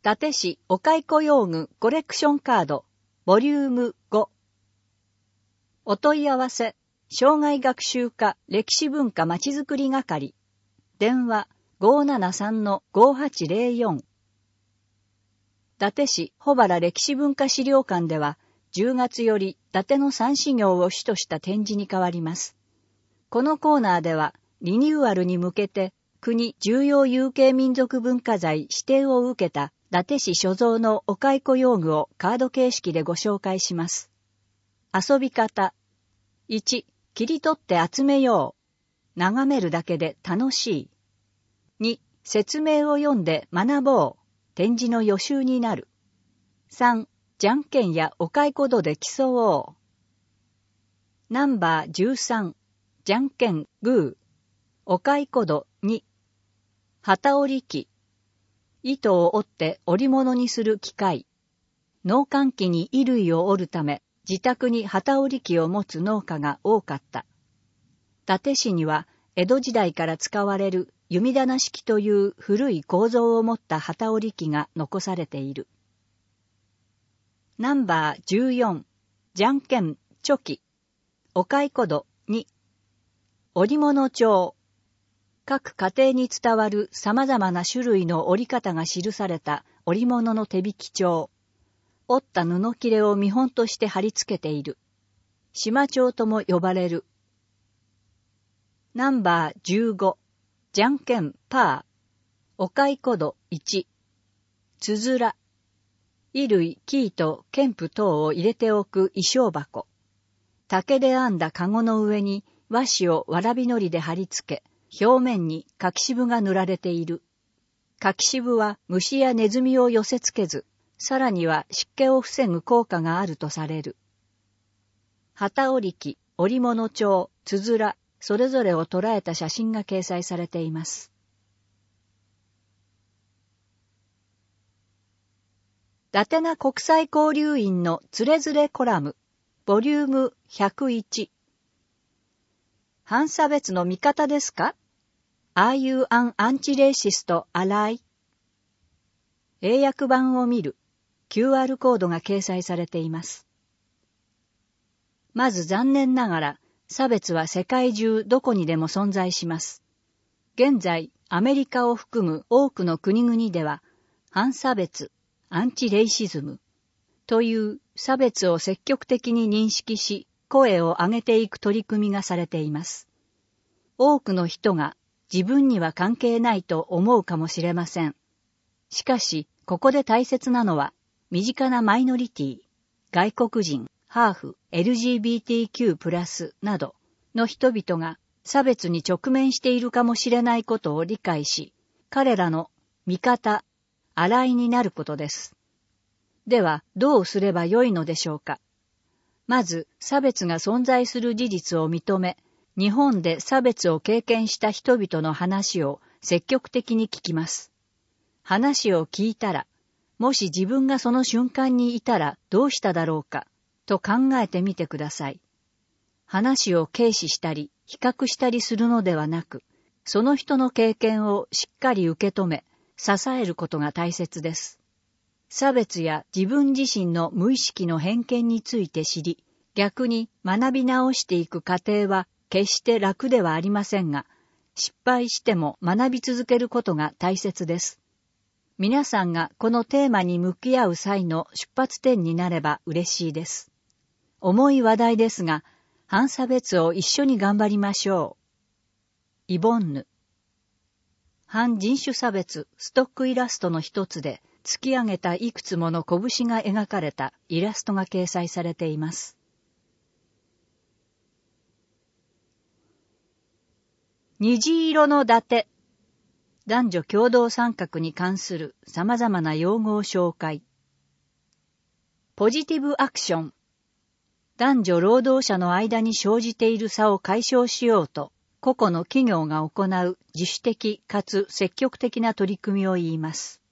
伊達市お蚕用具コレクションカードボリューム5。お問い合わせ障害学習課歴史文化まちづくり係電話 573-5804。 伊達市保原歴史文化資料館では10月より伊達の三史業を主とした展示に変わります。このコーナーではリニューアルに向けて国重要有形民族文化財指定を受けた伊達市所蔵のお蚕用具をカード形式でご紹介します。遊び方。1、切り取って集めよう。眺めるだけで楽しい。2、説明を読んで学ぼう。展示の予習になる。3、じゃんけんやお蚕度で競おう。ナンバー13、じゃんけんグー。お蚕度2。機織り機。糸を織って織物にする機械。農閑期に衣類を織るため、自宅に機織り機を持つ農家が多かった。伊達市には江戸時代から使われる弓棚式という古い構造を持った機織り機が残されている。ナンバー14、じゃんけんチョキ。お蚕度2。織物帳。各家庭に伝わる様々な種類の織り方が記された織物の手引き帳。織った布切れを見本として貼り付けている。島帳とも呼ばれる。ナンバー15、じゃんけんパー。お蚕度1。つづら。衣類、生糸、剣布等を入れておく衣装箱。竹で編んだかごの上に和紙をわらびのりで貼り付け、表面に柿渋が塗られている。柿渋は虫やネズミを寄せ付けず、さらには湿気を防ぐ効果があるとされる。機織り機、織物帳、つづら、それぞれを捉えた写真が掲載されています。伊達名国際交流員のつれづれコラム、ボリューム101。反差別の味方ですか？ Are you an anti-racist ally? 英訳版を見る。QR コードが掲載されています。まず残念ながら、差別は世界中どこにでも存在します。現在、アメリカを含む多くの国々では、反差別、アンチレイシズムという差別を積極的に認識し、声を上げていく取り組みがされています。多くの人が自分には関係ないと思うかもしれません。しかし、ここで大切なのは、身近なマイノリティ、外国人、ハーフ、LGBTQ+などの人々が差別に直面しているかもしれないことを理解し、彼らの味方、allyになることです。では、どうすればよいのでしょうか。まず、差別が存在する事実を認め、日本で差別を経験した人々の話を積極的に聞きます。話を聞いたら、もし自分がその瞬間にいたらどうしただろうか、と考えてみてください。話を軽視したり、比較したりするのではなく、その人の経験をしっかり受け止め、支えることが大切です。差別や自分自身の無意識の偏見について知り、逆に学び直していく過程は決して楽ではありませんが、失敗しても学び続けることが大切です。皆さんがこのテーマに向き合う際の出発点になれば嬉しいです。重い話題ですが、反差別を一緒に頑張りましょう。イボンヌ。反人種差別ストックイラストの一つで、突き上げたいくつもの拳が描かれたイラストが掲載されています。虹色の伊達。男女共同参画に関する様々な用語を紹介。ポジティブアクション。男女労働者の間に生じている差を解消しようと、個々の企業が行う自主的かつ積極的な取り組みを言います。